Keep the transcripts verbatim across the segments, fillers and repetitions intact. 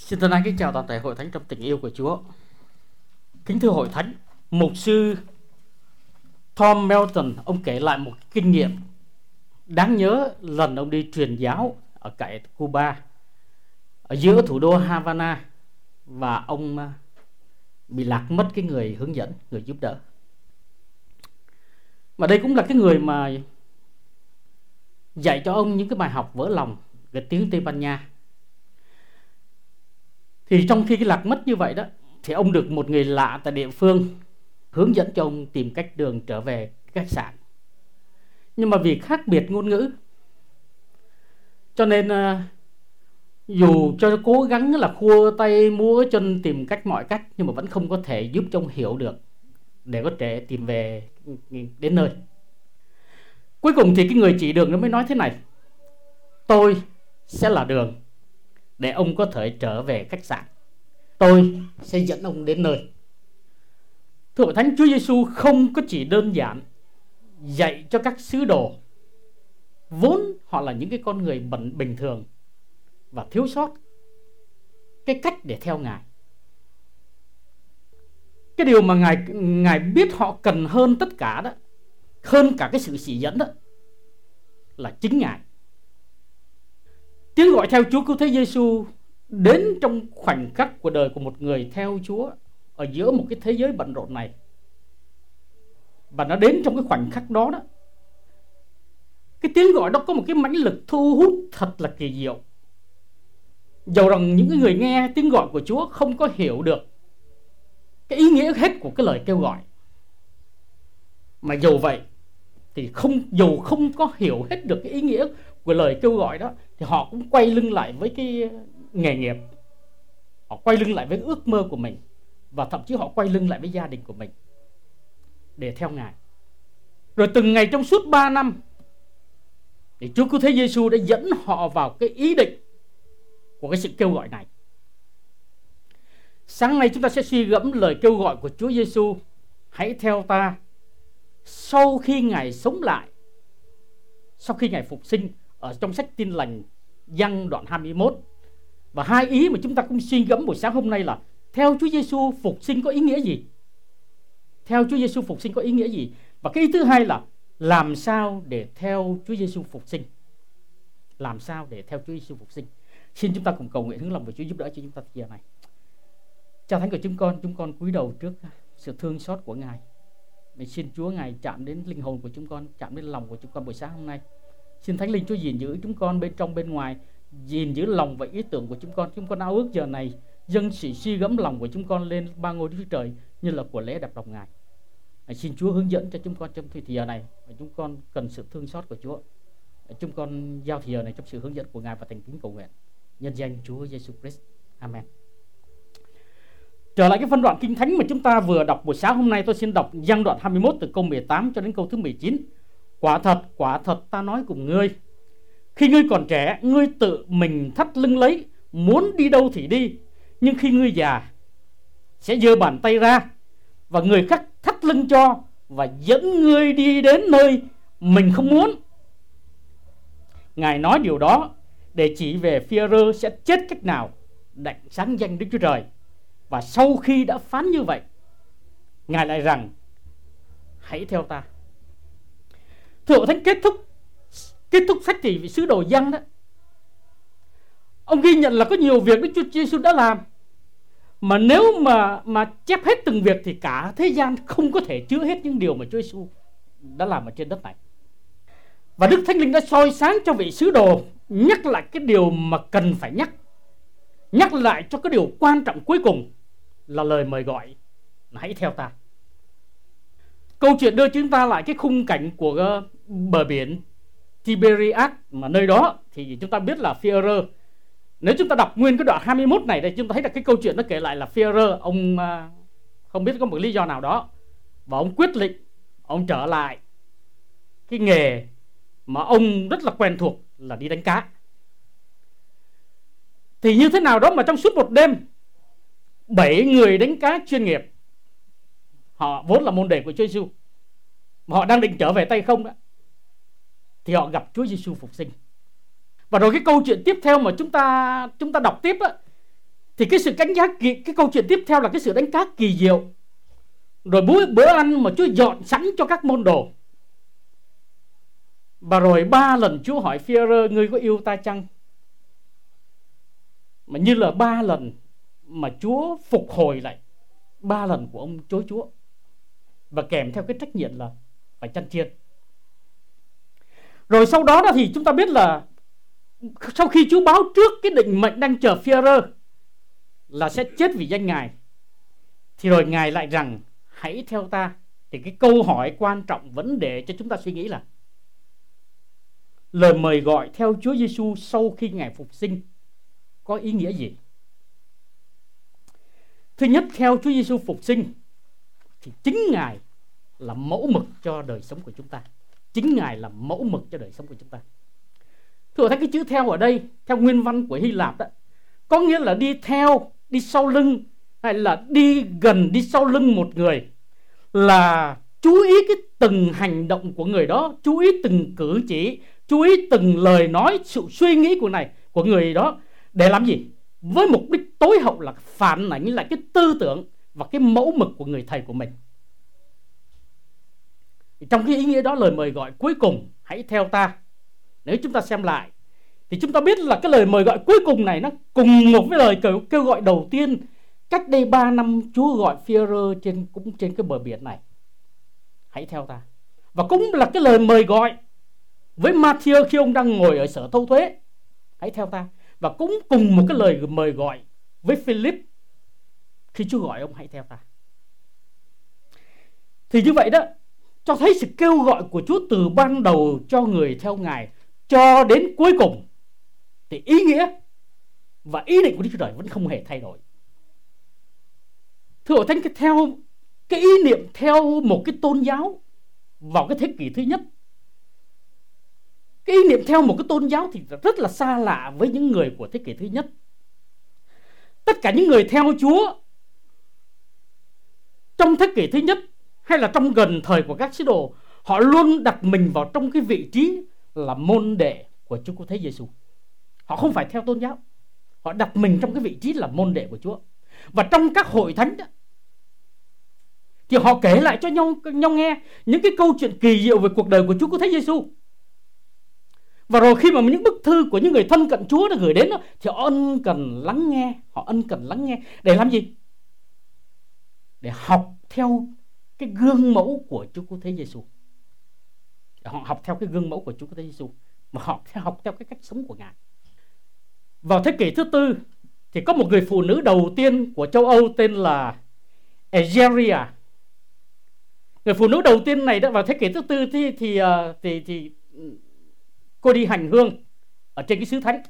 Xin thân ái kính chào toàn thể hội thánh trong tình yêu của Chúa. Kính thưa hội thánh, mục sư Tom Melton, ông kể lại một kinh nghiệm đáng nhớ lần ông đi truyền giáo ở tại Cuba, ở giữa thủ đô Havana, và ông bị lạc mất cái người hướng dẫn, người giúp đỡ. Và đây cũng là cái người mà dạy cho ông những cái bài học vỡ lòng về tiếng Tây Ban Nha. Thì trong khi cái lạc mất như vậy đó, thì ông được một người lạ tại địa phương hướng dẫn cho ông tìm cách đường trở về khách sạn. Nhưng mà vì khác biệt ngôn ngữ, cho nên uh, dù cho cố gắng là khua tay múa chân tìm cách mọi cách, nhưng mà vẫn không có thể giúp cho ông hiểu được để có thể tìm về đến nơi. Cuối cùng thì cái người chỉ đường nó mới nói thế này: tôi sẽ là đường để ông có thể trở về khách sạn. Tôi sẽ dẫn ông đến nơi. Thưa hội thánh, Chúa Giêsu không có chỉ đơn giản dạy cho các sứ đồ, vốn họ là những cái con người bẩn bình thường và thiếu sót, cái cách để theo Ngài. Cái điều mà Ngài, Ngài biết họ cần hơn tất cả đó, hơn cả cái sự chỉ dẫn đó, là chính Ngài. Tiếng gọi theo Chúa Cứu Thế Giêsu đến trong khoảnh khắc của đời của một người theo Chúa ở giữa một cái thế giới bận rộn này. Và nó đến trong cái khoảnh khắc đó đó, cái tiếng gọi đó có một cái mãnh lực thu hút thật là kỳ diệu. Dầu rằng những người nghe tiếng gọi của Chúa không có hiểu được cái ý nghĩa hết của cái lời kêu gọi, mà dù vậy thì không, dù không có hiểu hết được cái ý nghĩa của lời kêu gọi đó, thì họ cũng quay lưng lại với cái nghề nghiệp, họ quay lưng lại với ước mơ của mình, và thậm chí họ quay lưng lại với gia đình của mình để theo Ngài. Rồi từng ngày trong suốt ba năm thì Chúa Cứu Thế Giêsu đã dẫn họ vào cái ý định của cái sự kêu gọi này. Sáng nay chúng ta sẽ suy gẫm lời kêu gọi của Chúa Giêsu: hãy theo ta, sau khi Ngài sống lại, sau khi Ngài phục sinh, ở trong sách Tin Lành Giăng đoạn hai mươi mốt. Và hai ý mà chúng ta cũng suy gẫm buổi sáng hôm nay là: theo Chúa Giêsu phục sinh có ý nghĩa gì? Theo Chúa Giêsu phục sinh có ý nghĩa gì? Và cái ý thứ hai là làm sao để theo Chúa Giêsu phục sinh? Làm sao để theo Chúa Giêsu phục sinh? Xin chúng ta cùng cầu nguyện hướng lòng về Chúa giúp đỡ cho chúng ta giờ này. Cha Thánh của chúng con, chúng con cúi đầu trước sự thương xót của Ngài. Mình xin Chúa Ngài chạm đến linh hồn của chúng con, chạm đến lòng của chúng con buổi sáng hôm nay. Xin Thánh Linh Chúa gìn giữ chúng con bên trong bên ngoài, gìn giữ lòng và ý tưởng của chúng con. Chúng con ao ước giờ này dâng sự suy gẫm lòng của chúng con lên ba ngôi Đức Chúa Trời như là của lễ đập lòng Ngài. Xin Chúa hướng dẫn cho chúng con trong thời giờ này, và chúng con cần sự thương xót của Chúa. Chúng con giao thời giờ này trong sự hướng dẫn của Ngài và thành kính cầu nguyện nhân danh Chúa Giêsu Christ. Amen. Trở lại cái phân đoạn kinh thánh mà chúng ta vừa đọc buổi sáng hôm nay, tôi xin đọc Giăng đoạn hai mươi mốt từ câu mười tám cho đến câu thứ mười chín. Quả thật, quả thật ta nói cùng ngươi, khi ngươi còn trẻ, ngươi tự mình thắt lưng lấy, muốn đi đâu thì đi. Nhưng khi ngươi già, sẽ giơ bàn tay ra, và người khác thắt lưng cho, và dẫn ngươi đi đến nơi mình không muốn. Ngài nói điều đó để chỉ về Phi-e-rơ sẽ chết cách nào đặng sáng danh Đức Chúa Trời. Và sau khi đã phán như vậy, Ngài lại rằng: hãy theo ta. Thưa Thánh, kết thúc kết thúc sách thì sứ đồ Giăng đó, ông ghi nhận là có nhiều việc Đức Chúa Giêsu đã làm, mà nếu mà mà chép hết từng việc thì cả thế gian không có thể chứa hết những điều mà Chúa Giêsu đã làm ở trên đất này. Và Đức Thánh Linh đã soi sáng cho vị sứ đồ nhắc lại cái điều mà cần phải nhắc, nhắc lại cho cái điều quan trọng cuối cùng là lời mời gọi: hãy theo ta. Câu chuyện đưa chúng ta lại cái khung cảnh của bờ biển Tiberias, mà nơi đó thì chúng ta biết là Phi-e-rơ. Nếu chúng ta đọc nguyên cái đoạn hai mươi mốt này, thì chúng ta thấy là cái câu chuyện nó kể lại là Phi-e-rơ, ông không biết có một lý do nào đó, và ông quyết định ông trở lại cái nghề mà ông rất là quen thuộc là đi đánh cá. Thì như thế nào đó mà trong suốt một đêm, bảy người đánh cá chuyên nghiệp, họ vốn là môn đệ của Chúa Giêsu, mà họ đang định trở về tay không đó, thì họ gặp Chúa Giêsu phục sinh. Và rồi cái câu chuyện tiếp theo mà chúng ta chúng ta đọc tiếp á, Thì cái sự đánh giá kỳ, cái câu chuyện tiếp theo là cái sự đánh cá kỳ diệu. Rồi bữa, bữa ăn mà Chúa dọn sẵn cho các môn đồ. Và rồi ba lần Chúa hỏi Phi-e-rơ, ngươi có yêu ta chăng? Mà như là ba lần mà Chúa phục hồi lại ba lần của ông chối Chúa, và kèm theo cái trách nhiệm là phải chăn chiên. Rồi sau đó, đó thì chúng ta biết là sau khi Chúa báo trước cái định mệnh đang chờ Phi-e-rơ là sẽ chết vì danh Ngài, thì rồi Ngài lại rằng hãy theo ta. Thì cái câu hỏi quan trọng vấn đề cho chúng ta suy nghĩ là lời mời gọi theo Chúa Giêsu sau khi Ngài phục sinh có ý nghĩa gì? Thứ nhất, theo Chúa Giêsu phục sinh thì chính Ngài là mẫu mực cho đời sống của chúng ta. Chính Ngài là mẫu mực cho đời sống của chúng ta. Thưa thấy cái chữ theo ở đây, theo nguyên văn của Hy Lạp đó, có nghĩa là đi theo, đi sau lưng, hay là đi gần, đi sau lưng một người, là chú ý cái từng hành động của người đó, chú ý từng cử chỉ, chú ý từng lời nói, sự suy nghĩ của này của người đó. Để làm gì? Với mục đích tối hậu là phản ảnh lại cái tư tưởng và cái mẫu mực của người thầy của mình. Trong cái ý nghĩa đó, lời mời gọi cuối cùng hãy theo ta, nếu chúng ta xem lại thì chúng ta biết là cái lời mời gọi cuối cùng này nó cùng một với lời kêu, kêu gọi đầu tiên cách đây ba năm Chúa gọi Phi-e-rơ trên, cũng trên cái bờ biển này, hãy theo ta. Và cũng là cái lời mời gọi với Ma-thi-ơ khi ông đang ngồi ở sở thâu thuế, hãy theo ta. Và cũng cùng một cái lời mời gọi với Philip khi Chúa gọi ông hãy theo ta. Thì như vậy đó, cho thấy sự kêu gọi của Chúa từ ban đầu cho người theo Ngài cho đến cuối cùng thì ý nghĩa và ý định của Đức Chúa Trời vẫn không hề thay đổi. Thưa hội thánh, cái theo cái ý niệm theo một cái tôn giáo vào cái thế kỷ thứ nhất, cái ý niệm theo một cái tôn giáo thì rất là xa lạ với những người của thế kỷ thứ nhất. Tất cả những người theo Chúa trong thế kỷ thứ nhất hay là trong gần thời của các sứ đồ, họ luôn đặt mình vào trong cái vị trí là môn đệ của Chúa Cứu Thế Giêsu. Họ không phải theo tôn giáo, họ đặt mình trong cái vị trí là môn đệ của Chúa. Và trong các hội thánh đó, thì họ kể lại cho nhau, nhau nghe những cái câu chuyện kỳ diệu về cuộc đời của Chúa Cứu Thế Giêsu. Và rồi khi mà những bức thư của những người thân cận Chúa đã gửi đến đó, thì họ ân cần lắng nghe, họ ân cần lắng nghe để làm gì? Để học theo cái gương mẫu của Chúa Cứu Thế Giêsu. Họ học theo cái gương mẫu của Chúa Cứu Thế Giêsu, mà họ học theo cái cách sống của Ngài. Vào thế kỷ thứ tư thì có một người phụ nữ đầu tiên của châu Âu tên là Egeria. Người phụ nữ đầu tiên này đó, vào thế kỷ thứ tư thì thì, thì, thì cô đi hành hương ở trên cái xứ Thánh.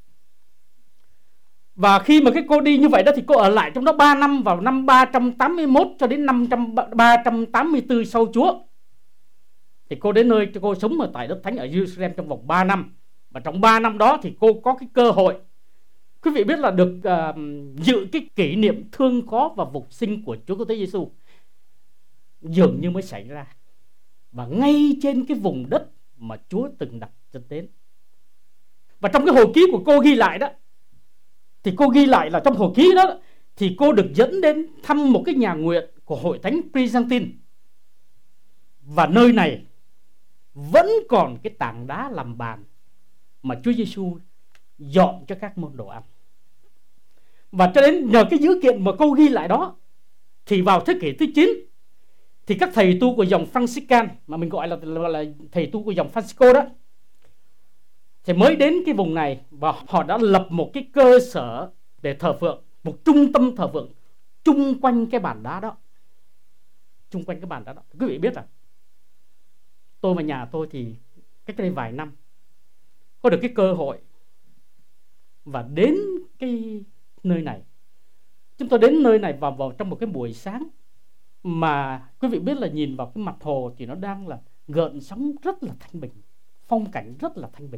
Và khi mà cái cô đi như vậy đó thì cô ở lại trong đó ba năm, vào năm ba trăm tám mươi mốt cho đến năm ba trăm tám mươi tư sau Chúa. Thì cô đến nơi cho cô sống ở tại đất Thánh ở Jerusalem trong vòng ba năm. Và trong ba năm đó thì cô có cái cơ hội, quý vị biết là được uh, dự cái kỷ niệm thương khó và phục sinh của Chúa Cứu Thế Giêsu dường như mới xảy ra, và ngay trên cái vùng đất mà Chúa từng đặt chân đến. Và trong cái hồi ký của cô ghi lại đó, thì cô ghi lại là trong hồi ký đó thì cô được dẫn đến thăm một cái nhà nguyện của hội thánh Byzantine. Và nơi này vẫn còn cái tảng đá làm bàn mà Chúa Giêsu dọn cho các môn đồ ăn. Và cho đến nhờ cái dữ kiện mà cô ghi lại đó, thì vào thế kỷ thứ chín thì các thầy tu của dòng Franciscan, mà mình gọi là, là, là thầy tu của dòng Francisco đó, thì mới đến cái vùng này, và họ đã lập một cái cơ sở để thờ phượng, một trung tâm thờ phượng chung quanh cái bàn đá đó. Chung quanh cái bàn đá đó. Quý vị biết à, tôi và nhà tôi thì cách đây vài năm có được cái cơ hội và đến cái nơi này. Chúng tôi đến nơi này vào, vào trong một cái buổi sáng mà quý vị biết là nhìn vào cái mặt hồ thì nó đang là gợn sóng rất là thanh bình, phong cảnh rất là thanh bình.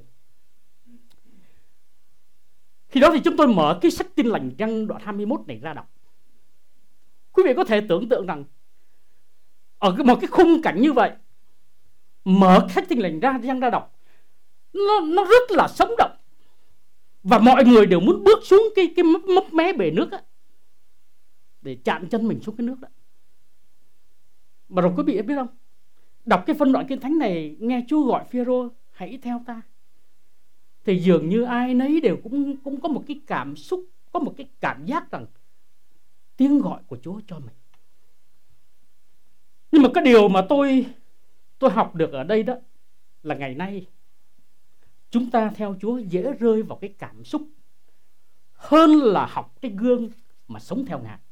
Khi đó thì chúng tôi mở cái sách Tin Lành Răng đoạn hai mươi mốt này ra đọc. Quý vị có thể tưởng tượng rằng ở một cái khung cảnh như vậy, mở sách Tin Lành ra Răng ra đọc, nó, nó rất là sống động. Và mọi người đều muốn bước xuống cái, cái mấp, mấp mé bể nước á, để chạm chân mình xuống cái nước đó. Mà rồi quý vị biết không, đọc cái phân đoạn Kinh Thánh này, nghe Chúa gọi Phêrô hãy theo ta, thì dường như ai nấy đều cũng, cũng có một cái cảm xúc, có một cái cảm giác rằng tiếng gọi của Chúa cho mình. Nhưng mà cái điều mà tôi tôi học được ở đây đó là ngày nay chúng ta theo Chúa dễ rơi vào cái cảm xúc hơn là học cái gương mà sống theo Ngài.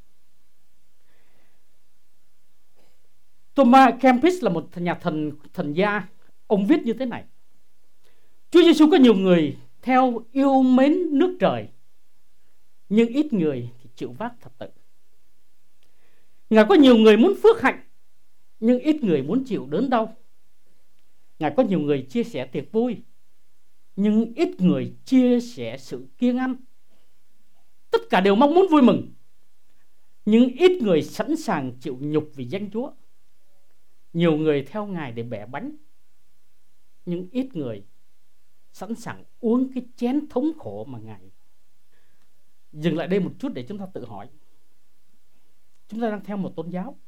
Thomas Kempis là một nhà thần thần gia, ông viết như thế này: Chúa Giêsu có nhiều người theo yêu mến nước trời, nhưng ít người thì chịu vác thập tự. Ngài có nhiều người muốn phước hạnh, nhưng ít người muốn chịu đớn đau. Ngài có nhiều người chia sẻ tiệc vui, nhưng ít người chia sẻ sự kiêng ăn. Tất cả đều mong muốn vui mừng, nhưng ít người sẵn sàng chịu nhục vì danh Chúa. Nhiều người theo Ngài để bẻ bánh, nhưng ít người sẵn sàng uống cái chén thống khổ mà Ngài. Dừng lại đây một chút để chúng ta tự hỏi, chúng ta đang theo một tôn giáo,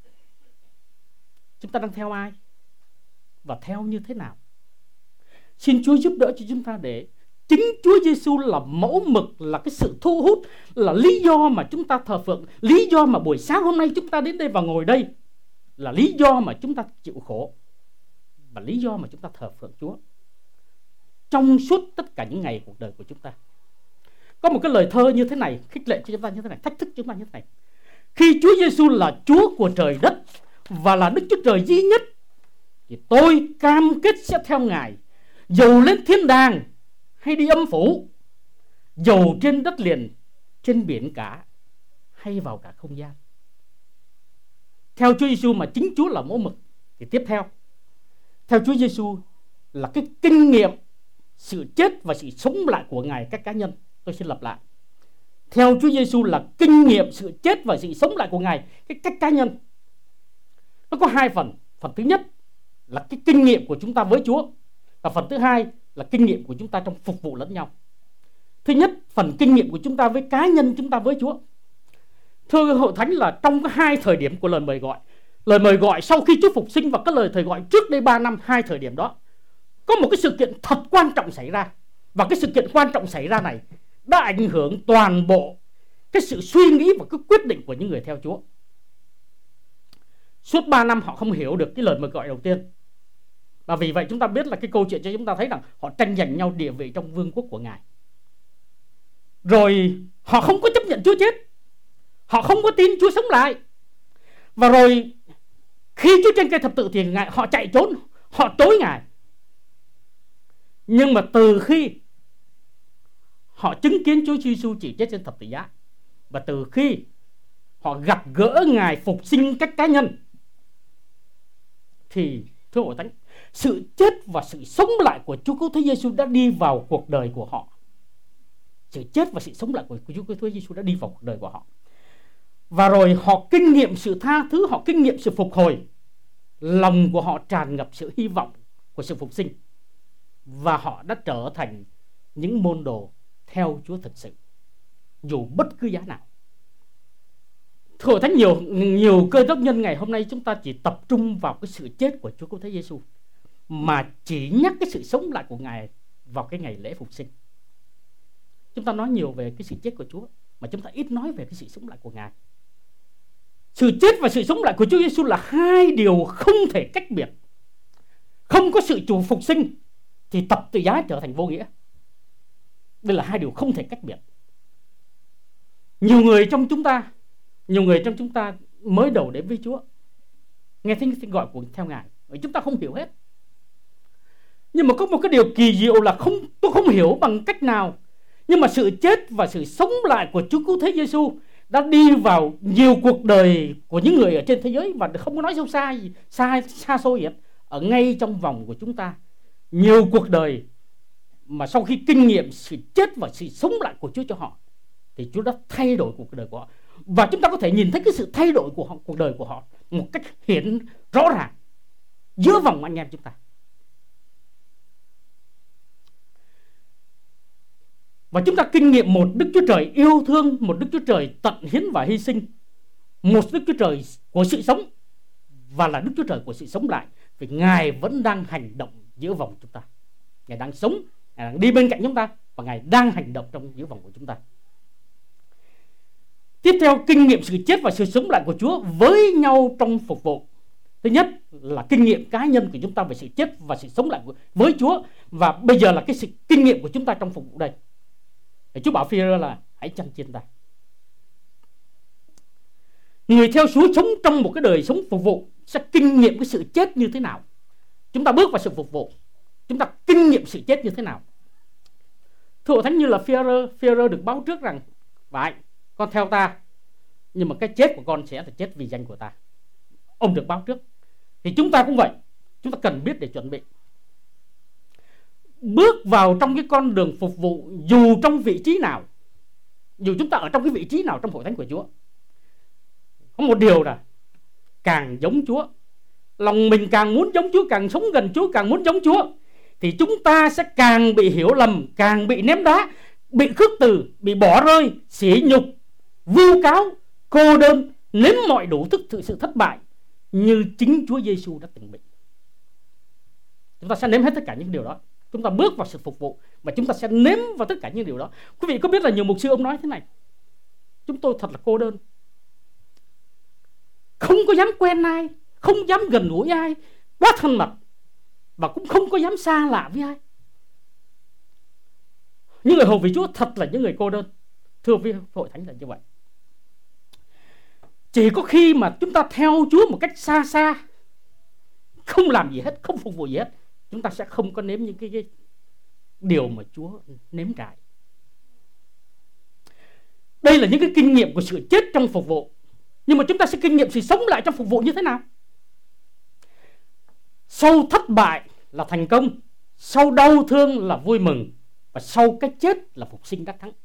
chúng ta đang theo ai và theo như thế nào? Xin Chúa giúp đỡ cho chúng ta để chính Chúa Giêsu là mẫu mực, là cái sự thu hút, là lý do mà chúng ta thờ phượng, lý do mà buổi sáng hôm nay chúng ta đến đây và ngồi đây, là lý do mà chúng ta chịu khổ, và lý do mà chúng ta thờ phượng Chúa trong suốt tất cả những ngày cuộc đời của chúng ta. Có một cái lời thơ như thế này, khích lệ cho chúng ta như thế này, thách thức chúng ta như thế này: khi Chúa Giêsu là Chúa của trời đất và là Đức Chúa Trời duy nhất, thì tôi cam kết sẽ theo Ngài, dầu lên thiên đàng hay đi âm phủ, dầu trên đất liền, trên biển cả, hay vào cả không gian. Theo Chúa Giêsu mà chính Chúa là mẫu mực, thì tiếp theo, theo Chúa Giêsu là cái kinh nghiệm sự chết và sự sống lại của Ngài các cá nhân. Tôi xin lặp lại: theo Chúa Giêsu là kinh nghiệm sự chết và sự sống lại của Ngài cái cách cá nhân. Nó có hai phần. Phần thứ nhất là cái kinh nghiệm của chúng ta với Chúa, và phần thứ hai là kinh nghiệm của chúng ta trong phục vụ lẫn nhau. Thứ nhất, phần kinh nghiệm của chúng ta với cá nhân chúng ta với Chúa. Thưa hội thánh, là trong cái hai thời điểm của lời mời gọi, lời mời gọi sau khi Chúa phục sinh và cái lời thời gọi trước đây ba năm, hai thời điểm đó có một cái sự kiện thật quan trọng xảy ra. Và cái sự kiện quan trọng xảy ra này đã ảnh hưởng toàn bộ cái sự suy nghĩ và cái quyết định của những người theo Chúa. Suốt ba năm họ không hiểu được cái lời mời gọi đầu tiên, và vì vậy chúng ta biết là cái câu chuyện cho chúng ta thấy rằng họ tranh giành nhau địa vị trong vương quốc của Ngài. Rồi họ không có chấp nhận Chúa chết, họ không có tin Chúa sống lại. Và rồi khi Chúa trên cây thập tự thì Ngài, họ chạy trốn, họ chối Ngài. Nhưng mà từ khi họ chứng kiến Chúa Giêsu chỉ chết trên thập tự giá, và từ khi họ gặp gỡ Ngài phục sinh cách cá nhân, thì thưa hội thánh, sự chết và sự sống lại của Chúa Cứu Thế Giêsu đã đi vào cuộc đời của họ. Sự chết và sự sống lại của Chúa Cứu Thế Giêsu đã đi vào cuộc đời của họ. Và rồi họ kinh nghiệm sự tha thứ, họ kinh nghiệm sự phục hồi. Lòng của họ tràn ngập sự hy vọng của sự phục sinh, và họ đã trở thành những môn đồ theo Chúa thực sự, dù bất cứ giá nào. Thưa thánh, nhiều nhiều cơ đốc nhân ngày hôm nay chúng ta chỉ tập trung vào cái sự chết của Chúa Cứu Thế Giêsu, mà chỉ nhắc cái sự sống lại của Ngài vào cái ngày lễ phục sinh. Chúng ta nói nhiều về cái sự chết của Chúa, mà chúng ta ít nói về cái sự sống lại của Ngài. Sự chết và sự sống lại của Chúa Giêsu là hai điều không thể cách biệt. Không có sự chủ phục sinh thì thập tự giá trở thành vô nghĩa. Đây là hai điều không thể cách biệt. Nhiều người trong chúng ta, nhiều người trong chúng ta mới đầu đến với Chúa, nghe thấy tiếng gọi của theo Ngài, chúng ta không hiểu hết. Nhưng mà có một cái điều kỳ diệu là không, tôi không hiểu bằng cách nào, nhưng mà sự chết và sự sống lại của Chúa Cứu Thế Giêsu đã đi vào nhiều cuộc đời của những người ở trên thế giới, và không có nói sâu xa gì, xa, xa xôi gì hết. Ở ngay trong vòng của chúng ta, nhiều cuộc đời mà sau khi kinh nghiệm sự chết và sự sống lại của Chúa cho họ, thì Chúa đã thay đổi cuộc đời của họ. Và chúng ta có thể nhìn thấy cái sự thay đổi của họ, cuộc đời của họ một cách hiện rõ ràng giữa vòng anh em chúng ta. Và chúng ta kinh nghiệm một Đức Chúa Trời yêu thương, một Đức Chúa Trời tận hiến và hy sinh, một Đức Chúa Trời của sự sống, và là Đức Chúa Trời của sự sống lại, vì Ngài vẫn đang hành động giữa vòng chúng ta. Ngài đang sống, Ngài đang đi bên cạnh chúng ta, và Ngài đang hành động trong giữa vòng của chúng ta. Tiếp theo, kinh nghiệm sự chết và sự sống lại của Chúa với nhau trong phục vụ. Thứ nhất là kinh nghiệm cá nhân của chúng ta về sự chết và sự sống lại với Chúa, và bây giờ là cái sự kinh nghiệm của chúng ta trong phục vụ đây. Để Chúa bảo Phi-e-rơ là hãy chăn chiên ta. Người theo Chúa sống trong một cái đời sống phục vụ sẽ kinh nghiệm cái sự chết như thế nào. Chúng ta bước vào sự phục vụ, chúng ta kinh nghiệm sự chết như thế nào. Thưa Hội Thánh, như là Phi-e-rơ, Phi-e-rơ được báo trước rằng: vậy, con theo ta, nhưng mà cái chết của con sẽ là chết vì danh của ta. Ông được báo trước. Thì chúng ta cũng vậy, chúng ta cần biết để chuẩn bị. Bước vào trong cái con đường phục vụ, dù trong vị trí nào, dù chúng ta ở trong cái vị trí nào trong Hội Thánh của Chúa, có một điều là càng giống Chúa, lòng mình càng muốn giống Chúa, càng sống gần Chúa, càng muốn giống Chúa, thì chúng ta sẽ càng bị hiểu lầm, càng bị ném đá, bị khước từ, bị bỏ rơi, sỉ nhục, vu cáo, cô đơn, nếm mọi đủ thức sự thất bại như chính Chúa Giêsu đã từng bị. Chúng ta sẽ nếm hết tất cả những điều đó. Chúng ta bước vào sự phục vụ và chúng ta sẽ nếm vào tất cả những điều đó. Quý vị có biết là nhiều mục sư ông nói thế này: chúng tôi thật là cô đơn, không có dám quen ai, không dám gần gũi ai, quá thân mật, và cũng không có dám xa lạ với ai. Những người hầu vì Chúa thật là những người cô đơn. Thưa với Hội Thánh là như vậy. Chỉ có khi mà chúng ta theo Chúa một cách xa xa, không làm gì hết, không phục vụ gì hết, chúng ta sẽ không có nếm những cái, cái điều mà Chúa nếm trải. Đây là những cái kinh nghiệm của sự chết trong phục vụ. Nhưng mà chúng ta sẽ kinh nghiệm sự sống lại trong phục vụ như thế nào? Sau thất bại là thành công, sau đau thương là vui mừng, và sau cái chết là phục sinh đắc thắng.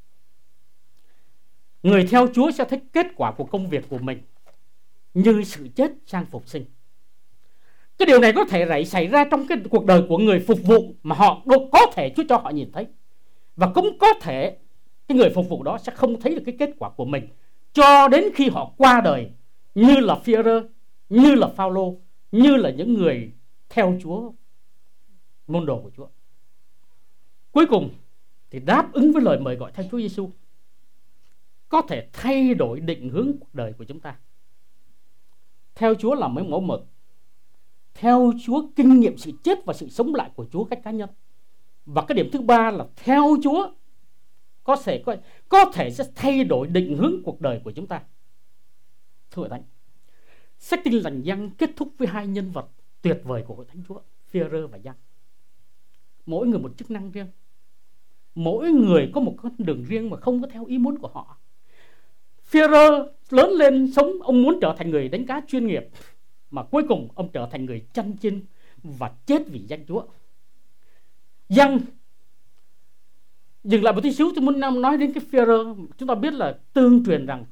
Người theo Chúa sẽ thấy kết quả của công việc của mình như sự chết sang phục sinh. Cái điều này có thể xảy ra trong cái cuộc đời của người phục vụ mà họ có thể Chúa cho họ nhìn thấy, và cũng có thể cái người phục vụ đó sẽ không thấy được cái kết quả của mình cho đến khi họ qua đời, như là Phi-e-rơ, như là Phao-lô, như là những người theo Chúa, môn đồ của Chúa. Cuối cùng thì đáp ứng với lời mời gọi theo Chúa Giêsu có thể thay đổi định hướng cuộc đời của chúng ta. Theo Chúa là mấy mẫu mực. Theo Chúa kinh nghiệm sự chết và sự sống lại của Chúa cách cá nhân. Và cái điểm thứ ba là theo Chúa có thể, có, có thể sẽ thay đổi định hướng cuộc đời của chúng ta. Thưa Hội Thánh, sách Tin Lành Giăng kết thúc với hai nhân vật tuyệt vời của Hội Thánh Chúa, Phi-e-rơ và Giăng. Mỗi người một chức năng riêng, mỗi người có một con đường riêng mà không có theo ý muốn của họ. Phi-e-rơ lớn lên sống, ông muốn trở thành người đánh cá chuyên nghiệp, mà cuối cùng ông trở thành người chăn chiên và chết vì danh Chúa. Giăng, dừng lại một tí xíu, tôi muốn nói đến cái Phi-e-rơ. Chúng ta biết là tương truyền rằng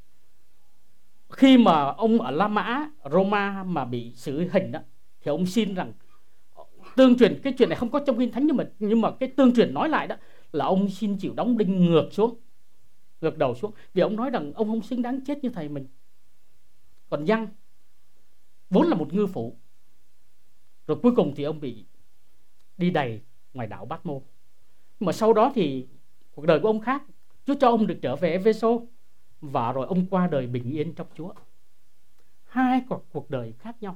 khi mà ông ở La Mã, Roma mà bị xử hình đó, thì ông xin rằng, tương truyền, cái chuyện này không có trong Kinh Thánh, nhưng mà nhưng mà cái tương truyền nói lại đó là ông xin chịu đóng đinh ngược xuống, ngược đầu xuống, vì ông nói rằng ông không xứng đáng chết như thầy mình. Còn Giăng vốn là một ngư phủ, rồi cuối cùng thì ông bị đi đày ngoài đảo Bát Mô. Mà sau đó thì cuộc đời của ông khác, Chúa cho ông được trở về Ê-phê-sô, và rồi ông qua đời bình yên trong Chúa. Hai cuộc đời khác nhau.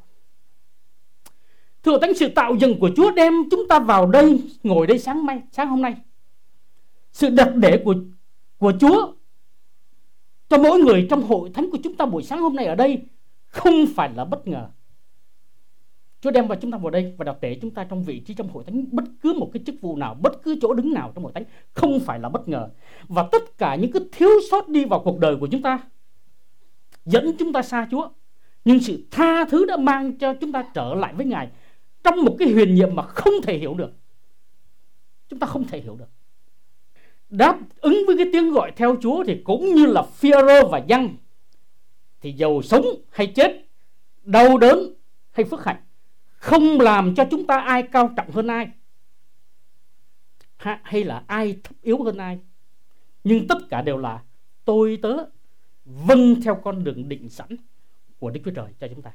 Thưa Thánh, sự tạo dựng của Chúa đem chúng ta vào đây, ngồi đây sáng mai, sáng hôm nay. Sự đặc để của, của Chúa cho mỗi người trong Hội Thánh của chúng ta buổi sáng hôm nay ở đây không phải là bất ngờ. Chúa đem vào chúng ta vào đây và đặt để chúng ta trong vị trí trong Hội Thánh, bất cứ một cái chức vụ nào, bất cứ chỗ đứng nào trong Hội Thánh không phải là bất ngờ. Và tất cả những cái thiếu sót đi vào cuộc đời của chúng ta dẫn chúng ta xa Chúa, nhưng sự tha thứ đã mang cho chúng ta trở lại với Ngài trong một cái huyền nhiệm mà không thể hiểu được. Chúng ta không thể hiểu được. Đáp ứng với cái tiếng gọi theo Chúa thì cũng như là Phi-e-rơ và Giăng, thì dầu sống hay chết, đau đớn hay phước hạnh, không làm cho chúng ta ai cao trọng hơn ai. hay là ai thấp yếu hơn ai, nhưng tất cả đều là tôi tớ vâng theo con đường định sẵn của Đức Chúa Trời cho chúng ta.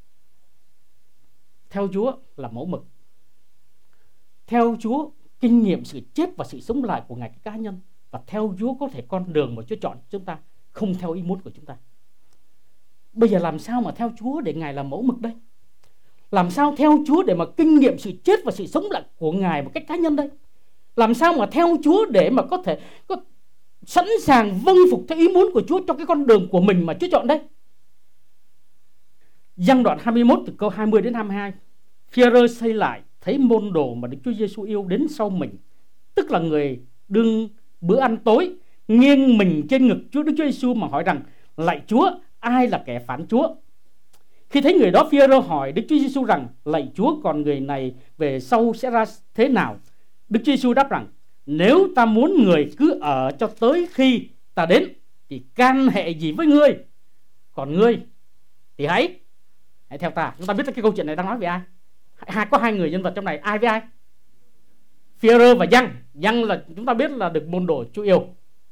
Theo Chúa là mẫu mực. Theo Chúa kinh nghiệm sự chết và sự sống lại của Ngài cái cá nhân. Và theo Chúa có thể con đường mà Chúa chọn chúng ta không theo ý muốn của chúng ta. Bây giờ làm sao mà theo Chúa để Ngài làm mẫu mực đây? Làm sao theo Chúa để mà kinh nghiệm sự chết và sự sống lại của Ngài một cách cá nhân đây? Làm sao mà theo Chúa để mà có thể có sẵn sàng vâng phục theo ý muốn của Chúa trong cái con đường của mình mà Chúa chọn đây? Giăng đoạn hai mươi mốt từ câu hai mươi đến hai mươi hai. Phi-e-rơ xây lại thấy môn đồ mà Đức Chúa Giêsu yêu đến sau mình, tức là người đương bữa ăn tối, nghiêng mình trên ngực Chúa Đức Chúa Giêsu mà hỏi rằng: lạy Chúa, ai là kẻ phán Chúa? Khi thấy người đó, Phi-e-rơ hỏi Đức Chúa Giêsu rằng: lạy Chúa, còn người này về sau sẽ ra thế nào? Đức Chúa Giêsu đáp rằng: nếu ta muốn người cứ ở cho tới khi ta đến thì can hệ gì với ngươi? Còn ngươi thì hãy hãy theo ta. Chúng ta biết cái câu chuyện này đang nói về ai? Hai có hai người nhân vật trong này, ai với ai? Phi-e-rơ và Giăng. Giăng là chúng ta biết là được môn đồ Chúa yêu.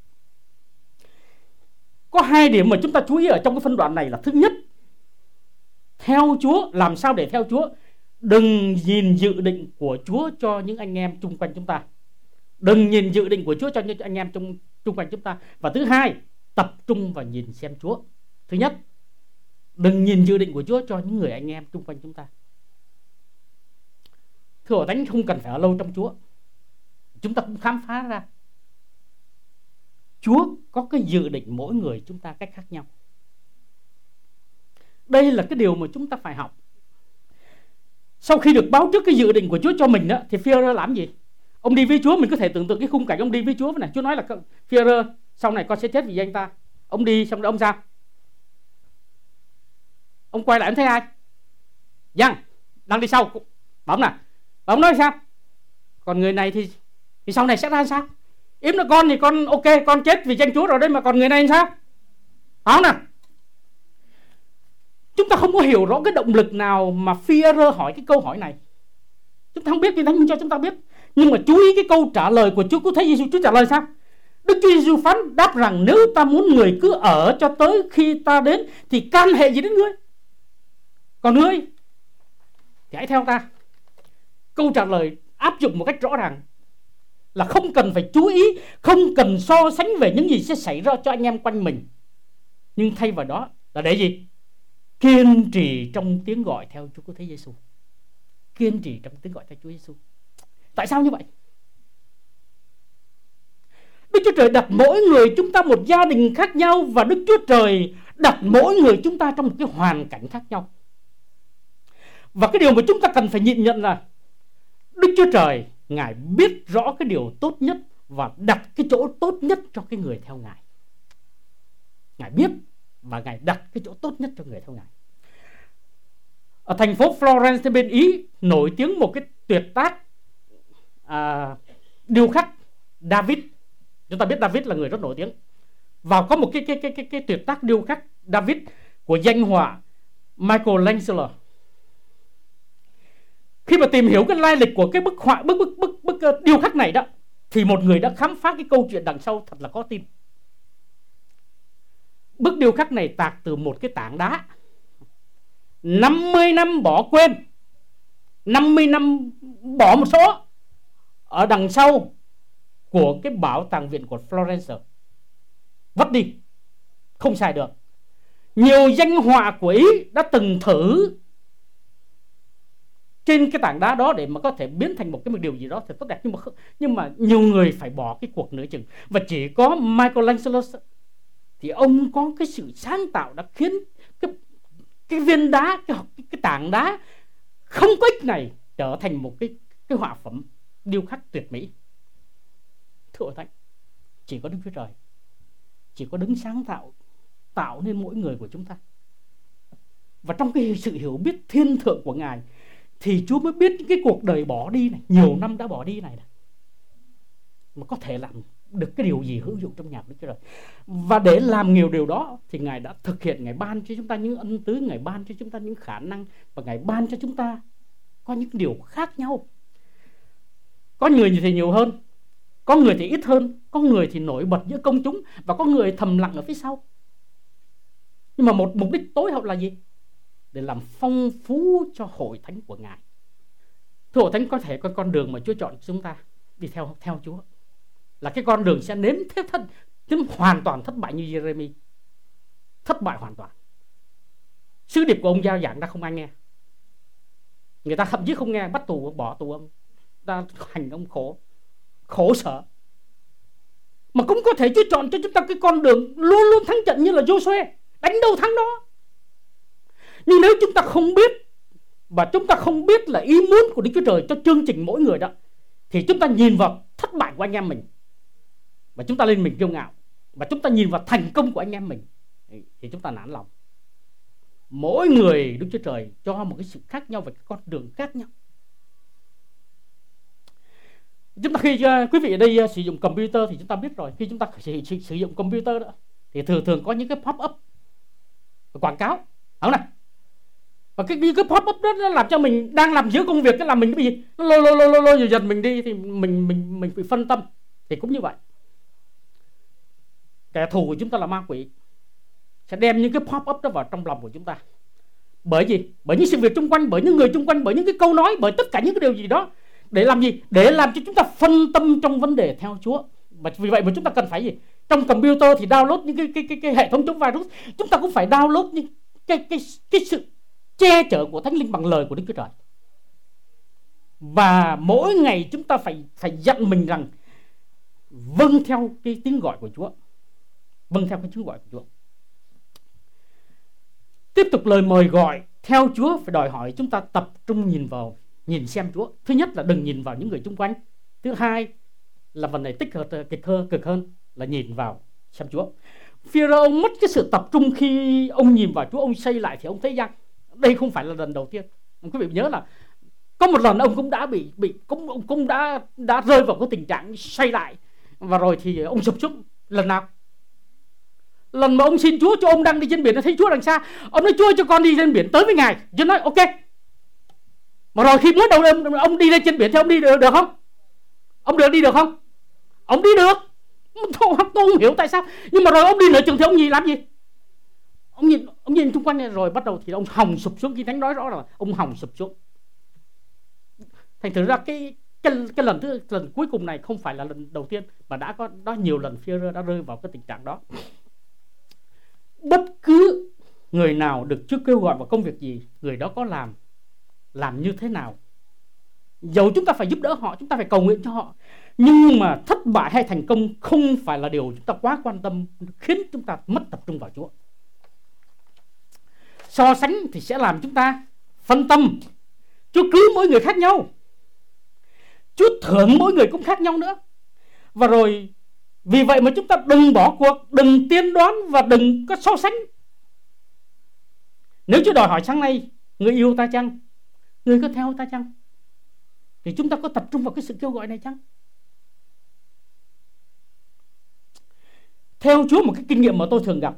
Có hai điểm mà chúng ta chú ý ở trong cái phân đoạn này là: thứ nhất, theo Chúa, làm sao để theo Chúa? Đừng nhìn dự định của Chúa cho những anh em chung quanh chúng ta. Đừng nhìn dự định của Chúa cho những anh em chung, chung quanh chúng ta. Và thứ hai, tập trung và nhìn xem Chúa. Thứ nhất, đừng nhìn dự định của Chúa cho những người anh em chung quanh chúng ta. Thưa Hội Thánh, không cần phải ở lâu trong Chúa, chúng ta cũng khám phá ra Chúa có cái dự định mỗi người chúng ta cách khác nhau. Đây là cái điều mà chúng ta phải học. Sau khi được báo trước cái dự định của Chúa cho mình đó, thì Phi-e-rơ làm gì? Ông đi với Chúa, mình có thể tưởng tượng cái khung cảnh ông đi với Chúa này. Chúa nói là: Phi-e-rơ, sau này con sẽ chết vì danh ta. Ông đi xong rồi ông sao? Ông quay lại ông thấy ai? Giăng đang đi sau. Bảo ông nè, bảo ông nói sao? Còn người này thì thì sau này sẽ ra sao? Yếm là con thì con ok, con chết vì danh Chúa rồi đấy, mà còn người này thì sao? Bảo ông nè. Chúng ta không có hiểu rõ cái động lực nào mà Phi-e-rơ hỏi cái câu hỏi này. Chúng ta không biết, nhưng Thánh Kinh cho chúng ta biết. Nhưng mà chú ý cái câu trả lời của Chúa. Có thấy Giêsu Chúa trả lời sao? Đức Chúa Giêsu phán đáp rằng: nếu ta muốn người cứ ở cho tới khi ta đến thì can hệ gì đến ngươi? Còn ngươi thì hãy theo ta. Câu trả lời áp dụng một cách rõ ràng là không cần phải chú ý, không cần so sánh về những gì sẽ xảy ra cho anh em quanh mình, nhưng thay vào đó là để gì? Kiên trì trong tiếng gọi theo Chúa Cứu Thế Giêsu. Kiên trì trong tiếng gọi theo Chúa Giêsu. Tại sao như vậy? Đức Chúa Trời đặt mỗi người chúng ta một gia đình khác nhau, và Đức Chúa Trời đặt mỗi người chúng ta trong một cái hoàn cảnh khác nhau. Và cái điều mà chúng ta cần phải nhìn nhận là Đức Chúa Trời, Ngài biết rõ cái điều tốt nhất và đặt cái chỗ tốt nhất cho cái người theo Ngài. Ngài biết và Ngài đặt cái chỗ tốt nhất cho người theo Ngài. Ở thành phố Florence bên Ý nổi tiếng một cái tuyệt tác à, điêu khắc David. Chúng ta biết David là người rất nổi tiếng. Và có một cái, cái, cái, cái, cái tuyệt tác điêu khắc David của danh họa Michelangelo. Khi mà tìm hiểu cái lai lịch của cái bức họa bức bức bức bức điêu khắc này đó, thì một người đã khám phá cái câu chuyện đằng sau thật là khó tin. Bức điêu khắc này tạc từ một cái tảng đá. năm mươi năm bỏ quên, năm mươi năm bỏ một số ở đằng sau của cái bảo tàng viện của Florence, vất đi, không xài được. Nhiều danh họa của Ý đã từng thử trên cái tảng đá đó để mà có thể biến thành một cái một điều gì đó thật tốt đẹp, nhưng mà nhưng mà nhiều người phải bỏ cái cuộc nửa chừng. Và chỉ có Michelangelo thì ông có cái sự sáng tạo đã khiến cái cái viên đá, cái, cái tảng đá không có ích này trở thành một cái cái họa phẩm điêu khắc tuyệt mỹ. Thưa Hội Thánh, chỉ có Đức Chúa Trời, chỉ có Đấng sáng tạo tạo nên mỗi người của chúng ta. Và trong cái sự hiểu biết thiên thượng của Ngài thì Chúa mới biết cái cuộc đời bỏ đi này, nhiều năm đã bỏ đi này, này mà có thể làm được cái điều gì hữu dụng trong nhà của Đức Chúa Trời. Và để làm nhiều điều đó thì Ngài đã thực hiện, Ngài ban cho chúng ta những ân tứ, Ngài ban cho chúng ta những khả năng, và Ngài ban cho chúng ta có những điều khác nhau. Có người thì nhiều hơn, Có người thì ít hơn, có người thì nổi bật giữa công chúng, và có người thầm lặng ở phía sau. Nhưng mà một mục đích tối hậu là gì? Để làm phong phú cho hội thánh của Ngài. Thưa hội thánh, có thể con con đường mà Chúa chọn chúng ta đi theo theo Chúa là cái con đường sẽ nếm thế thất, nếm hoàn toàn thất bại như Giê-rê-mi. Thất bại hoàn toàn. Sứ điệp của ông giao giảng ra không ai nghe. Người ta thậm chí không nghe, bắt tù, bỏ tù ông, ta hành ông khổ, khổ sở. Mà cũng có thể Chúa chọn cho chúng ta cái con đường luôn luôn thắng trận như là Giô-suê, đánh đâu thắng đó. Nhưng nếu chúng ta không biết, và chúng ta không biết là ý muốn của Đức Chúa Trời cho chương trình mỗi người đó, thì chúng ta nhìn vào thất bại của anh em mình và chúng ta lên mình kiêu ngạo, và chúng ta nhìn vào thành công của anh em mình thì chúng ta nản lòng. Mỗi người Đức Chúa Trời cho một cái sự khác nhau và cái con đường khác nhau. Chúng ta khi uh, quý vị ở đây uh, sử dụng computer thì chúng ta biết rồi, khi chúng ta sử, sử, sử dụng computer đó thì thường thường có những cái pop-up quảng cáo, không này? Và cái, cái pop-up đó nó làm cho mình đang làm giữa công việc, cái làm mình cái gì nó lôi lôi lôi lôi lôi dần mình đi, thì mình mình mình bị phân tâm. Thì cũng như vậy, kẻ thù của chúng ta là ma quỷ sẽ đem những cái pop-up đó vào trong lòng của chúng ta. Bởi gì? Bởi những sự việc xung quanh, bởi những người xung quanh, bởi những cái câu nói, bởi tất cả những cái điều gì đó. Để làm gì? Để làm cho chúng ta phân tâm trong vấn đề theo Chúa. Và vì vậy mà chúng ta cần phải gì? Trong computer thì download những cái, cái, cái, cái hệ thống chống virus. Chúng ta cũng phải download những cái, cái, cái sự che chở của Thánh Linh bằng lời của Đức Chúa Trời. Và mỗi ngày chúng ta phải, phải dặn mình rằng vâng theo cái tiếng gọi của Chúa. Vâng theo cái tiếng gọi của Chúa. Tiếp tục lời mời gọi theo Chúa phải đòi hỏi chúng ta tập trung nhìn vào, nhìn xem Chúa. Thứ nhất là đừng nhìn vào những người xung quanh. Thứ hai là phần này tích cực, cực hơn, cực hơn là nhìn vào xem Chúa. Phi-e-rơ ông mất cái sự tập trung khi ông nhìn vào Chúa, ông xây lại thì ông thấy rằng đây không phải là lần đầu tiên. Quý vị nhớ là có một lần ông cũng đã bị bị cũng ông cũng đã đã rơi vào cái tình trạng xây lại, và rồi thì ông sụp xuống. Lần nào? Lần mà ông xin Chúa cho ông đang đi trên biển, nó thấy Chúa đằng xa, ông nói Chúa cho con đi trên biển tới với Ngài. Chúa nói ok. Mà rồi khi mới đầu ông, ông đi lên trên biển thì ông đi được, được không? Ông được đi được không? Ông đi được. Tôi, tôi không hiểu tại sao. Nhưng mà rồi ông đi nửa chừng thì ông gì làm gì? Ông nhìn ông nhìn xung quanh này, rồi bắt đầu thì ông hòng sụp xuống. Khi Thánh nói rõ là ông hòng sụp xuống. Thành thử ra cái cái, cái lần thứ lần cuối cùng này không phải là lần đầu tiên, mà đã có đó nhiều lần Phi-e-rơ đã rơi vào cái tình trạng đó. Bất cứ người nào được Chúa kêu gọi vào công việc gì, người đó có làm làm như thế nào, dầu chúng ta phải giúp đỡ họ, chúng ta phải cầu nguyện cho họ, nhưng mà thất bại hay thành công không phải là điều chúng ta quá quan tâm, khiến chúng ta mất tập trung vào Chúa. So sánh thì sẽ làm chúng ta phân tâm. Chúa cứu mỗi người khác nhau, Chúa thưởng mỗi người cũng khác nhau nữa. Và rồi vì vậy mà chúng ta đừng bỏ cuộc, đừng tiên đoán và đừng có so sánh. Nếu Chúa đòi hỏi sáng nay, người yêu ta chăng? Người có theo ta chăng? Thì chúng ta có tập trung vào cái sự kêu gọi này chăng? Theo Chúa, một cái kinh nghiệm mà tôi thường gặp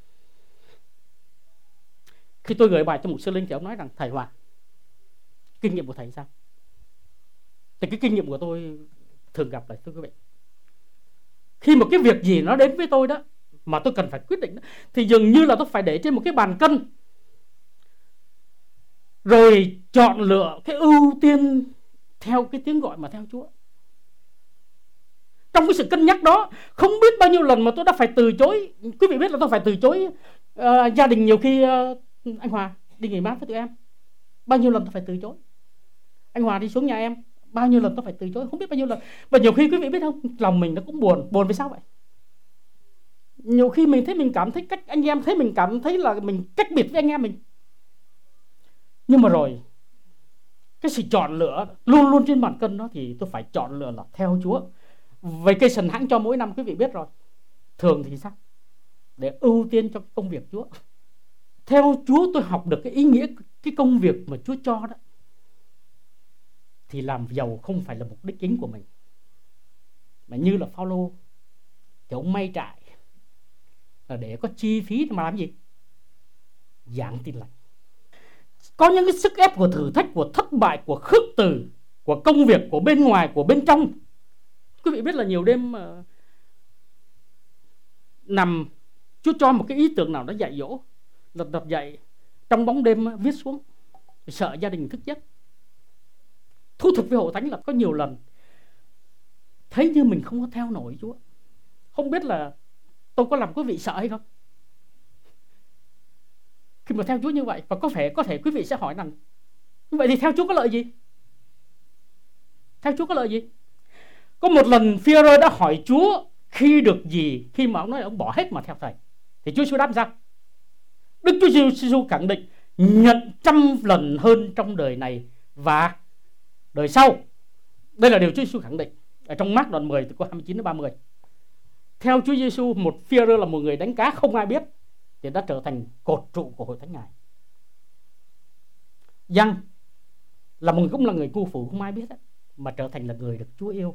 khi tôi gửi bài cho một sư linh, thì ông nói rằng thầy Hòa, kinh nghiệm của thầy sao? Thì cái kinh nghiệm của tôi thường gặp là, thưa quý vị, khi một cái việc gì nó đến với tôi đó mà tôi cần phải quyết định đó, thì dường như là tôi phải để trên một cái bàn cân, rồi chọn lựa cái ưu tiên theo cái tiếng gọi mà theo Chúa. Trong cái sự cân nhắc đó, không biết bao nhiêu lần mà tôi đã phải từ chối. Quý vị biết là tôi phải từ chối uh, gia đình nhiều khi. uh, Anh Hòa đi nghỉ mát với tụi em, bao nhiêu lần tôi phải từ chối. Anh Hòa đi xuống nhà em, bao nhiêu lần tôi phải từ chối, không biết bao nhiêu lần. Và nhiều khi quý vị biết không, lòng mình nó cũng buồn. Buồn vì sao vậy? Nhiều khi mình thấy mình cảm thấy cách anh em thấy mình cảm thấy là mình cách biệt với anh em mình. Nhưng mà rồi cái sự chọn lựa luôn luôn trên bàn cân đó, thì tôi phải chọn lựa là theo Chúa. Vậy cây sần hãng cho mỗi năm quý vị biết rồi. Thường thì sao? Để ưu tiên cho công việc Chúa. Theo Chúa tôi học được cái ý nghĩa cái công việc mà Chúa cho đó, thì làm giàu không phải là mục đích chính của mình, mà như là Phao-lô thì ông may trại là để có chi phí mà làm gì? Giảng tin lành. Có những cái sức ép của thử thách, của thất bại, của khước từ, của công việc, của bên ngoài, của bên trong, Quý vị biết là nhiều đêm uh, nằm, Chúa cho một cái ý tưởng nào đó dạy dỗ, lật đật dậy trong bóng đêm viết xuống, sợ gia đình thức giấc. Thú thực với hội thánh là có nhiều lần thấy như mình không có theo nổi Chúa. Không biết là tôi có làm quý vị sợ hay không khi mà theo Chúa như vậy. Và có thể có thể quý vị sẽ hỏi rằng, vậy thì theo Chúa có lợi gì? Theo Chúa có lợi gì? Có một lần Phi-e-rơ đã hỏi Chúa khi được gì khi mà ông nói ông bỏ hết mà theo thầy. Thì Chúa Giêsu đáp rằng, Đức Chúa Giêsu khẳng định nhận trăm lần hơn trong đời này và đời sau. Đây là điều Chúa Giêsu khẳng định ở trong Mác đoạn mười từ câu hai mươi chín đến ba mươi. Theo Chúa Giêsu, một Phi-e-rơ là một người đánh cá không ai biết thì đã trở thành cột trụ của hội thánh Ngài. Giăng là một người, cũng là người ngu phụ không ai biết ấy, mà trở thành là người được Chúa yêu.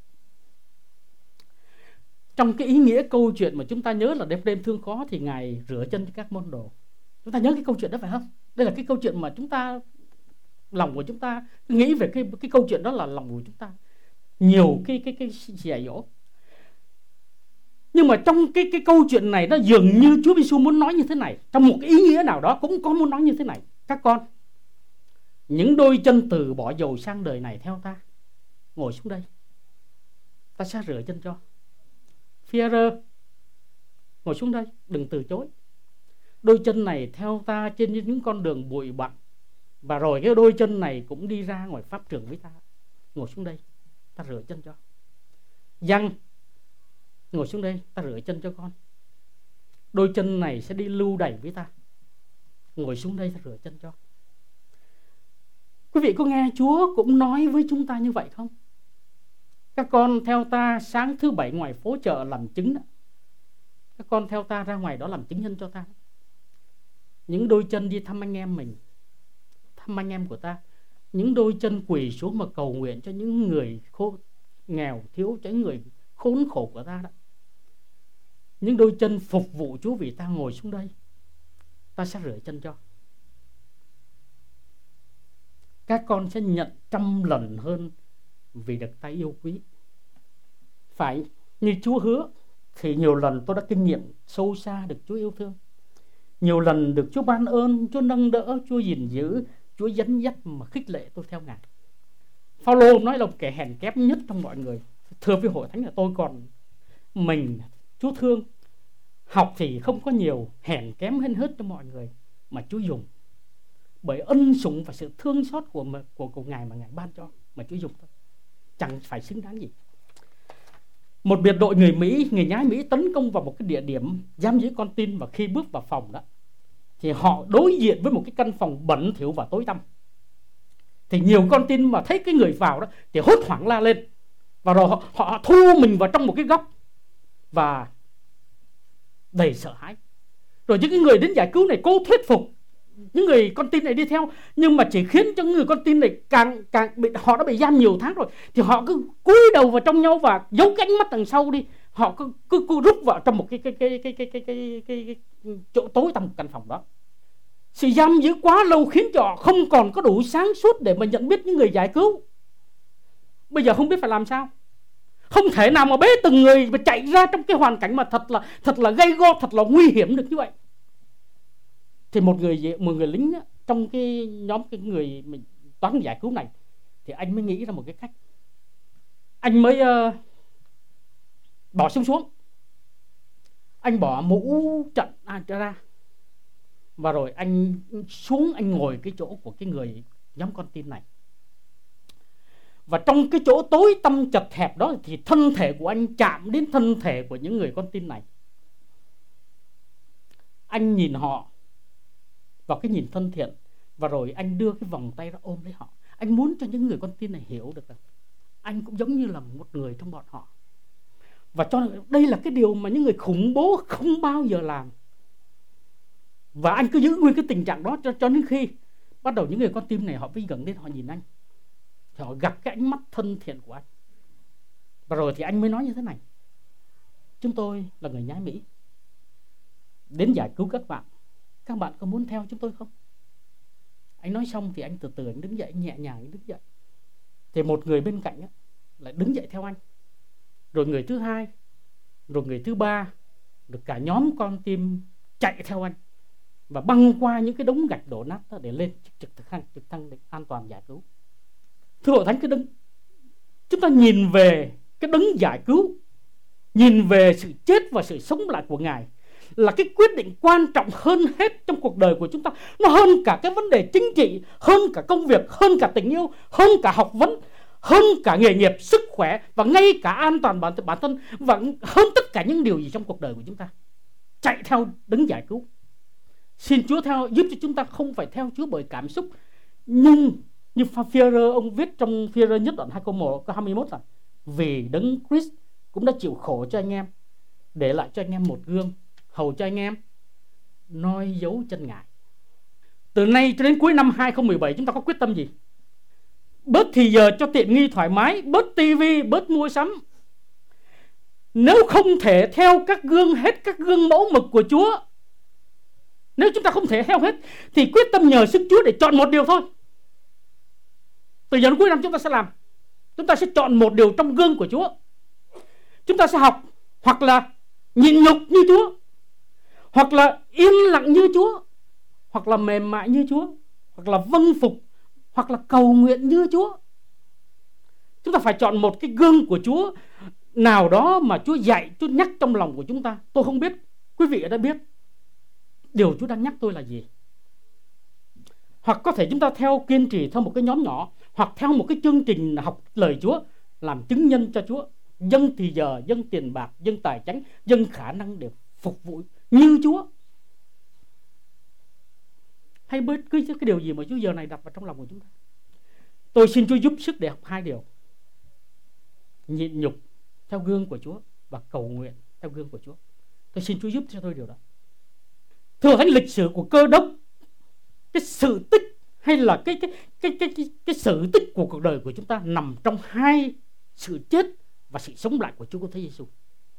Trong cái ý nghĩa câu chuyện mà chúng ta nhớ là đêm đêm thương khó thì Ngài rửa chân cho các môn đồ. Chúng ta nhớ cái câu chuyện đó phải không? Đây là cái câu chuyện mà chúng ta, lòng của chúng ta nghĩ về cái cái câu chuyện đó là lòng của chúng ta nhiều cái cái cái dạy dỗ. Nhưng mà trong cái cái câu chuyện này nó dường như Chúa Giêsu muốn nói như thế này, trong một cái ý nghĩa nào đó cũng có muốn nói như thế này: các con, những đôi chân từ bỏ dầu sang đời này theo ta, ngồi xuống đây, ta sẽ rửa chân cho. Phi-e-rơ, ngồi xuống đây, đừng từ chối. Đôi chân này theo ta trên những con đường bụi bặm, và rồi cái đôi chân này cũng đi ra ngoài pháp trường với ta. Ngồi xuống đây, ta rửa chân cho. Giăng, ngồi xuống đây, ta rửa chân cho con. Đôi chân này sẽ đi lưu đày với ta. Ngồi xuống đây, ta rửa chân cho. Quý vị có nghe Chúa cũng nói với chúng ta như vậy không? Các con theo ta sáng thứ bảy ngoài phố chợ làm chứng đó. Các con theo ta ra ngoài đó làm chứng nhân cho ta. Những đôi chân đi thăm anh em mình, thăm anh em của ta. Những đôi chân quỳ xuống mà cầu nguyện cho những người khô, nghèo, thiếu, cho những người khốn khổ của ta đó. Những đôi chân phục vụ Chúa vì ta, ngồi xuống đây, ta sẽ rửa chân cho. Các con sẽ nhận trăm lần hơn vì được ta yêu quý. Phải như Chúa hứa thì nhiều lần tôi đã kinh nghiệm sâu xa được Chúa yêu thương. Nhiều lần được Chúa ban ơn, Chúa nâng đỡ, Chúa gìn giữ, Chúa dẫn dắt mà khích lệ tôi theo Ngài. Phao-lô nói là một kẻ hèn kém nhất trong mọi người. Thưa với hội thánh là tôi còn mình, Chúa thương. Học thì không có nhiều, hèn kém hơn hết cho mọi người, mà Chúa dùng. Bởi ân sủng và sự thương xót của, của, của Ngài mà Ngài ban cho, mà Chúa dùng thôi. Chẳng phải xứng đáng gì. Một biệt đội người Mỹ, người nhái Mỹ tấn công vào một cái địa điểm giam giữ con tin, và khi bước vào phòng đó thì họ đối diện với một cái căn phòng bẩn thỉu và tối tăm. Thì nhiều con tin mà thấy cái người vào đó thì hốt hoảng la lên, và rồi họ, họ thu mình vào trong một cái góc và đầy sợ hãi. Rồi những cái người đến giải cứu này cố thuyết phục những người con tin này đi theo, nhưng mà chỉ khiến cho người con tin này càng càng bị, họ đã bị giam nhiều tháng rồi, thì họ cứ cúi đầu vào trong nhau và giấu cái ánh mắt đằng sau đi. Họ cứ cứ, cứ rút vào trong một cái cái cái cái cái cái cái, cái, cái, cái chỗ tối tăm căn phòng đó. Sự giam giữ quá lâu khiến cho họ không còn có đủ sáng suốt để mà nhận biết những người giải cứu. Bây giờ không biết phải làm sao. Không thể nào mà bế từng người và chạy ra trong cái hoàn cảnh mà thật là thật là gay go, thật là nguy hiểm được như vậy. Thì một người một người lính á, trong cái nhóm cái người mình toán giải cứu này, thì anh mới nghĩ ra một cái cách. Anh mới uh, bỏ súng xuống, anh bỏ mũ trận ra, và rồi anh xuống, anh ngồi cái chỗ của cái người nhóm con tin này. Và trong cái chỗ tối tăm chật hẹp đó thì thân thể của anh chạm đến thân thể của những người con tin này. Anh nhìn họ vào cái nhìn thân thiện, và rồi anh đưa cái vòng tay ra ôm lấy họ. Anh muốn cho những người con tin này hiểu được rằng anh cũng giống như là một người trong bọn họ. Và cho đây là cái điều mà những người khủng bố không bao giờ làm. Và anh cứ giữ nguyên cái tình trạng đó cho, cho đến khi bắt đầu những người con tin này họ mới gần đến, họ nhìn anh, thì họ gặp cái ánh mắt thân thiện của anh. Và rồi thì anh mới nói như thế này: chúng tôi là người nhái Mỹ đến giải cứu các bạn, các bạn có muốn theo chúng tôi không? Anh nói xong thì anh từ từ anh đứng dậy, nhẹ nhàng anh đứng dậy. Thì một người bên cạnh á, lại đứng dậy theo anh. rồi người thứ hai, rồi người thứ ba, được cả nhóm con tim chạy theo anh và băng qua những cái đống gạch đổ nát đó để lên trực trực thăng trực thăng để an toàn giải cứu. Thưa hội thánh, cái đấng chúng ta nhìn về cái đấng giải cứu, nhìn về sự chết và sự sống lại của Ngài là cái quyết định quan trọng hơn hết trong cuộc đời của chúng ta. Nó hơn cả cái vấn đề chính trị, hơn cả công việc, hơn cả tình yêu, hơn cả học vấn, hơn cả nghề nghiệp, sức khỏe và ngay cả an toàn bản, bản thân, và hơn tất cả những điều gì trong cuộc đời của chúng ta. Chạy theo đấng giải cứu. Xin Chúa theo giúp cho chúng ta không phải theo Chúa bởi cảm xúc, nhưng như Phi-e-rơ ông viết trong Phi-e-rơ nhất đoạn hai câu một câu hai mươi mốt là vì đấng Christ cũng đã chịu khổ cho anh em, để lại cho anh em một gương, hầu cho anh em noi dấu chân Ngài. Từ nay cho đến cuối năm hai không một bảy chúng ta có quyết tâm gì? Bớt thì giờ cho tiện nghi thoải mái, bớt tivi, bớt mua sắm. Nếu không thể theo các gương hết các gương mẫu mực của Chúa, nếu chúng ta không thể theo hết, thì quyết tâm nhờ sức Chúa để chọn một điều thôi. Từ giờ đến cuối năm chúng ta sẽ làm. Chúng ta sẽ chọn một điều trong gương của Chúa. Chúng ta sẽ học hoặc là nhịn nhục như Chúa, hoặc là yên lặng như Chúa, hoặc là mềm mại như Chúa, hoặc là vâng phục, hoặc là cầu nguyện như Chúa. Chúng ta phải chọn một cái gương của Chúa nào đó mà Chúa dạy, Chúa nhắc trong lòng của chúng ta. Tôi không biết, quý vị đã biết điều Chúa đang nhắc tôi là gì. Hoặc có thể chúng ta theo kiên trì theo một cái nhóm nhỏ, hoặc theo một cái chương trình học lời Chúa, làm chứng nhân cho Chúa, dâng thì giờ, dâng tiền bạc, dâng tài chánh, dâng khả năng để phục vụ như Chúa. Hay bất cứ cái điều gì mà Chúa giờ này đặt vào trong lòng của chúng ta. Tôi xin Chúa giúp sức để học hai điều: nhịn nhục theo gương của Chúa và cầu nguyện theo gương của Chúa. Tôi xin Chúa giúp cho tôi điều đó. Thưa thánh, lịch sử của Cơ Đốc, cái sự tích hay là cái cái cái cái cái, cái sự tích của cuộc đời của chúng ta nằm trong hai sự chết và sự sống lại của Chúa Cứu Thế Giêsu.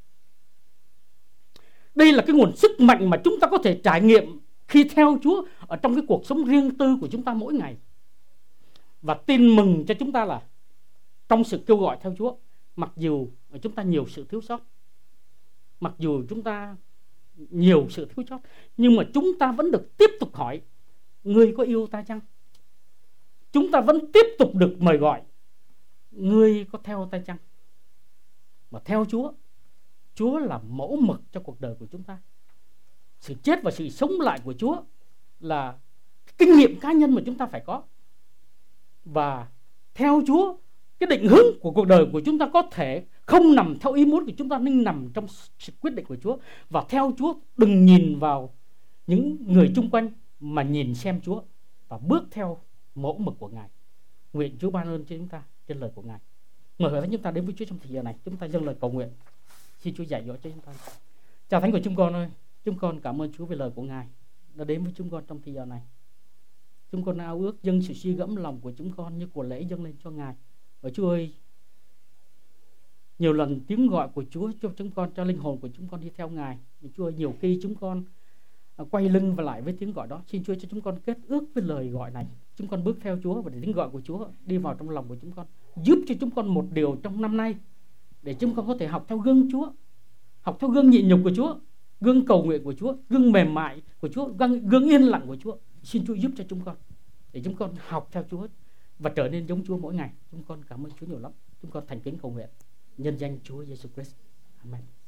Đây là cái nguồn sức mạnh mà chúng ta có thể trải nghiệm khi theo Chúa ở trong cái cuộc sống riêng tư của chúng ta mỗi ngày. Và tin mừng cho chúng ta là trong sự kêu gọi theo Chúa, mặc dù chúng ta nhiều sự thiếu sót, mặc dù chúng ta nhiều sự thiếu sót, nhưng mà chúng ta vẫn được tiếp tục hỏi: ngươi có yêu ta chăng? Chúng ta vẫn tiếp tục được mời gọi: ngươi có theo ta chăng? Mà theo Chúa, Chúa là mẫu mực cho cuộc đời của chúng ta. Sự chết và sự sống lại của Chúa là kinh nghiệm cá nhân mà chúng ta phải có. Và theo Chúa, cái định hướng của cuộc đời của chúng ta có thể không nằm theo ý muốn của chúng ta, nhưng nằm trong sự quyết định của Chúa. Và theo Chúa, đừng nhìn vào những người chung quanh, mà nhìn xem Chúa và bước theo mẫu mực của Ngài. Nguyện Chúa ban ơn cho chúng ta trên lời của Ngài. Mời hội thánh chúng ta đến với Chúa trong thời giờ này. Chúng ta dâng lời cầu nguyện. Xin Chúa dạy dỗ cho chúng ta. Cha Thánh của chúng con ơi, chúng con cảm ơn Chúa về lời của Ngài đã đến với chúng con trong thời giờ này. Chúng con ao ước dâng sự suy gẫm lòng của chúng con như của lễ dâng lên cho Ngài. Và Chúa ơi, nhiều lần tiếng gọi của Chúa cho chúng con, cho linh hồn của chúng con đi theo Ngài. Chúa ơi, nhiều khi chúng con quay lưng và lại với tiếng gọi đó. Xin Chúa cho chúng con kết ước với lời gọi này. Chúng con bước theo Chúa và để tiếng gọi của Chúa đi vào trong lòng của chúng con. Giúp cho chúng con một điều trong năm nay, để chúng con có thể học theo gương Chúa, học theo gương nhịn nhục của Chúa, gương cầu nguyện của Chúa, gương mềm mại của Chúa, gương, gương yên lặng của Chúa. Xin Chúa giúp cho chúng con, để chúng con học theo Chúa và trở nên giống Chúa mỗi ngày. Chúng con cảm ơn Chúa nhiều lắm. Chúng con thành kính cầu nguyện nhân danh Chúa Giêsu Christ. Amen.